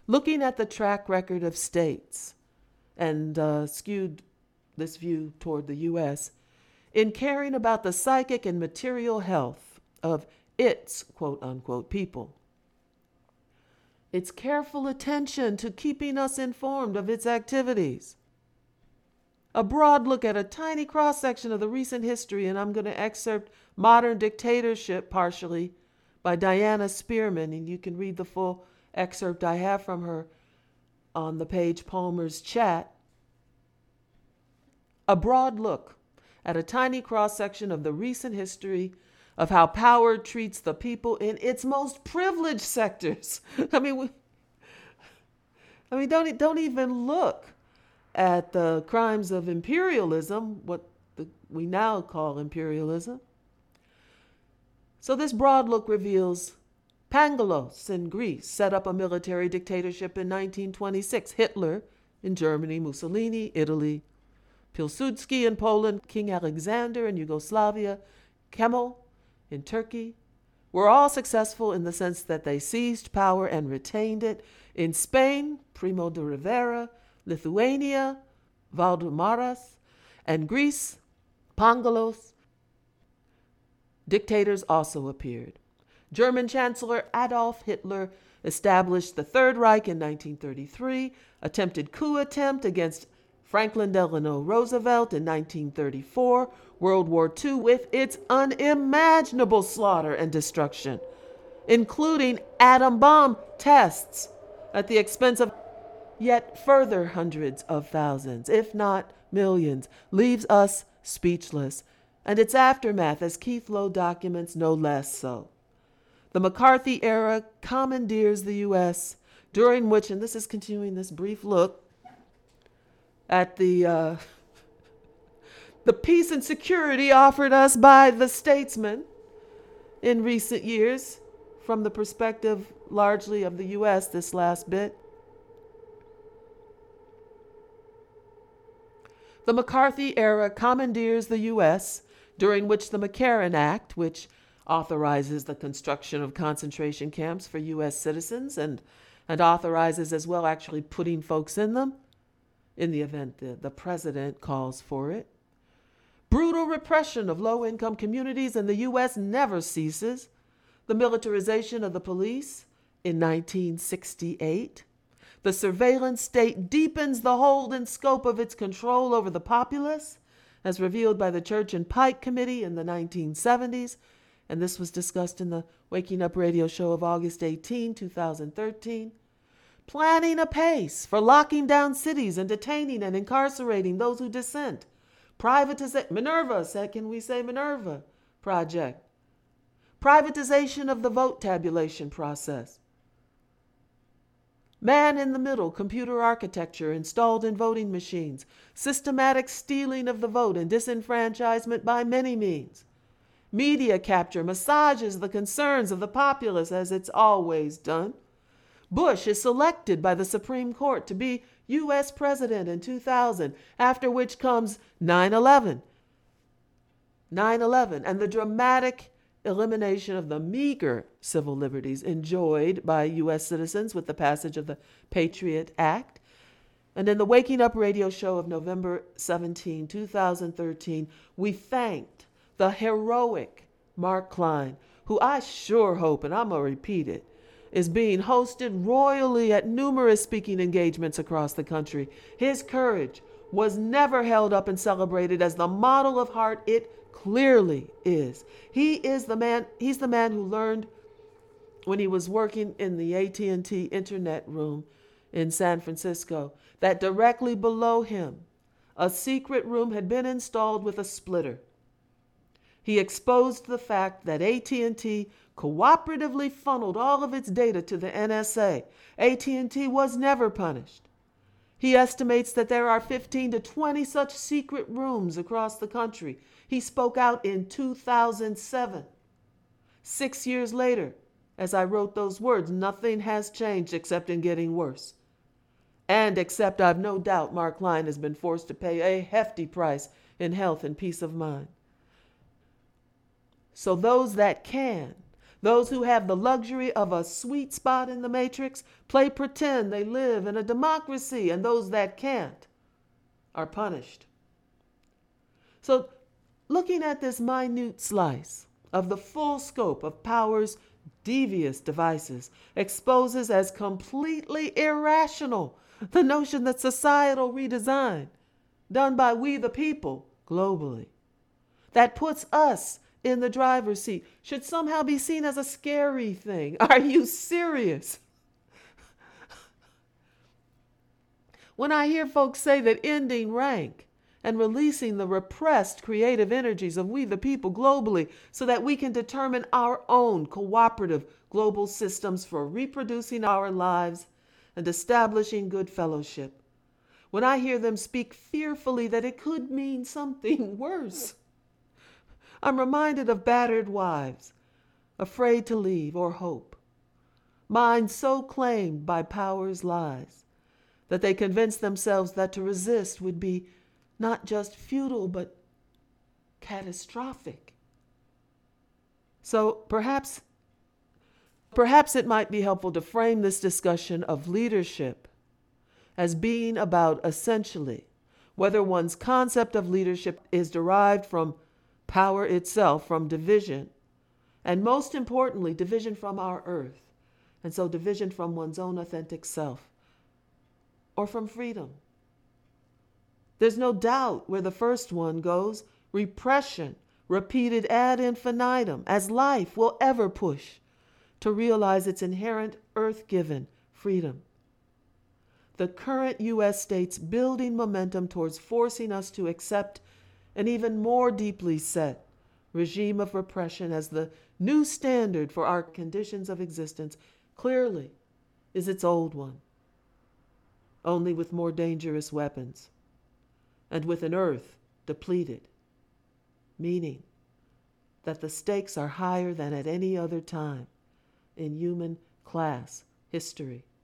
Looking at the track record of states and skewed this view toward the U.S. in caring about the psychic and material health of its quote unquote people. Its careful attention to keeping us informed of its activities. A broad look at a tiny cross section of the recent history, and I'm going to excerpt Modern Dictatorship partially by Diana Spearman, and you can read the full excerpt I have from her on the page Palmer's Chat. A broad look at a tiny cross section of the recent history of how power treats the people in its most privileged sectors. Don't even look at the crimes of imperialism, we now call imperialism. So this broad look reveals Pangalos in Greece set up a military dictatorship in 1926. Hitler in Germany, Mussolini, Italy, Pilsudski in Poland, King Alexander in Yugoslavia, Kemal in Turkey were all successful in the sense that they seized power and retained it. In Spain, Primo de Rivera, Lithuania, Valdemaras, and Greece, Pangalos. Dictators also appeared. German Chancellor Adolf Hitler established the Third Reich in 1933, attempted coup attempt against Franklin Delano Roosevelt in 1934, World War II with its unimaginable slaughter and destruction, including atom bomb tests at the expense of yet further hundreds of thousands, if not millions, leaves us speechless, and its aftermath, as Keith Lowe documents, no less so. The McCarthy era commandeers the U.S., during which, and this is continuing this brief look at the peace and security offered us by the statesmen in recent years, from the perspective largely of the U.S., this last bit. The McCarthy era commandeers the U.S., during which the McCarran Act, which authorizes the construction of concentration camps for U.S. citizens and authorizes as well actually putting folks in them in the event the president calls for it. Brutal repression of low-income communities in the U.S. never ceases. The militarization of the police in 1968. The surveillance state deepens the hold and scope of its control over the populace, as revealed by the Church and Pike Committee in the 1970s, and this was discussed in the Waking Up radio show of August 18, 2013. Planning a pace for locking down cities and detaining and incarcerating those who dissent. Privatization, Minerva Project. Privatization of the vote tabulation process. Man in the middle computer architecture installed in voting machines. Systematic stealing of the vote and disenfranchisement by many means. Media capture massages the concerns of the populace as it's always done. Bush is selected by the Supreme Court to be U.S. President in 2000, after which comes 9/11. 9/11 and the dramatic elimination of the meager civil liberties enjoyed by U.S. citizens with the passage of the Patriot Act. And in the Waking Up radio show of November 17, 2013, we thanked the heroic Mark Klein, who I sure hope, and I'm going to repeat it, is being hosted royally at numerous speaking engagements across the country. His courage was never held up and celebrated as the model of heart it clearly is. He's the man who learned when he was working in the AT&T internet room in San Francisco that directly below him a secret room had been installed with a splitter. He exposed the fact that AT&T cooperatively funneled all of its data to the NSA. AT&T was never punished. He estimates that there are 15 to 20 such secret rooms across the country. He spoke out in 2007. 6 years later, as I wrote those words, nothing has changed except in getting worse. And except I've no doubt Mark Klein has been forced to pay a hefty price in health and peace of mind. So those that can, Those who have the luxury of a sweet spot in the matrix play pretend they live in a democracy, and those that can't are punished. So, looking at this minute slice of the full scope of power's devious devices exposes as completely irrational the notion that societal redesign done by we the people globally, that puts us in the driver's seat, should somehow be seen as a scary thing. Are you serious? When I hear folks say that ending rank and releasing the repressed creative energies of we the people globally so that we can determine our own cooperative global systems for reproducing our lives and establishing good fellowship, when I hear them speak fearfully that it could mean something worse, I'm reminded of battered wives, afraid to leave or hope, minds so claimed by power's lies that they convince themselves that to resist would be not just futile, but catastrophic. So perhaps it might be helpful to frame this discussion of leadership as being about essentially whether one's concept of leadership is derived from power itself, from division, and most importantly, division from our earth, and so division from one's own authentic self, or from freedom. There's no doubt where the first one goes, repression, repeated ad infinitum, as life will ever push to realize its inherent earth-given freedom. The current U.S. state's building momentum towards forcing us to accept an even more deeply set regime of repression as the new standard for our conditions of existence clearly is its old one, only with more dangerous weapons and with an earth depleted, meaning that the stakes are higher than at any other time in human class history.